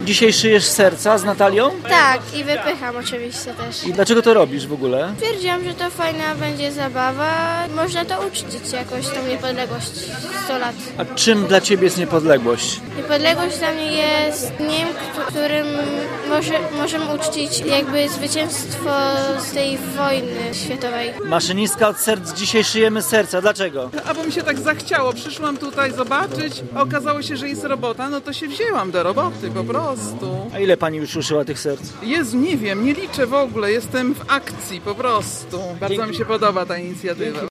Dzisiaj szyjesz serca z Natalią? Tak, i wypycham oczywiście też. I dlaczego to robisz w ogóle? Stwierdziłam, że to fajna będzie zabawa. Można to uczcić jakoś, tą niepodległość 100 lat. A czym dla ciebie jest niepodległość? Niepodległość dla mnie jest dniem, którym możemy uczcić jakby zwycięstwo z tej wojny światowej. Maszynistka od serc, dzisiaj szyjemy serca. Dlaczego? A bo mi się tak zachciało, przyszłam tutaj zobaczyć, a okazało się, że jest robota, no to się wzięłam do roboty po prostu. A ile pani już uszyła tych serc? Jezu, nie wiem, nie liczę w ogóle, jestem w akcji po prostu. Bardzo mi się podoba ta inicjatywa.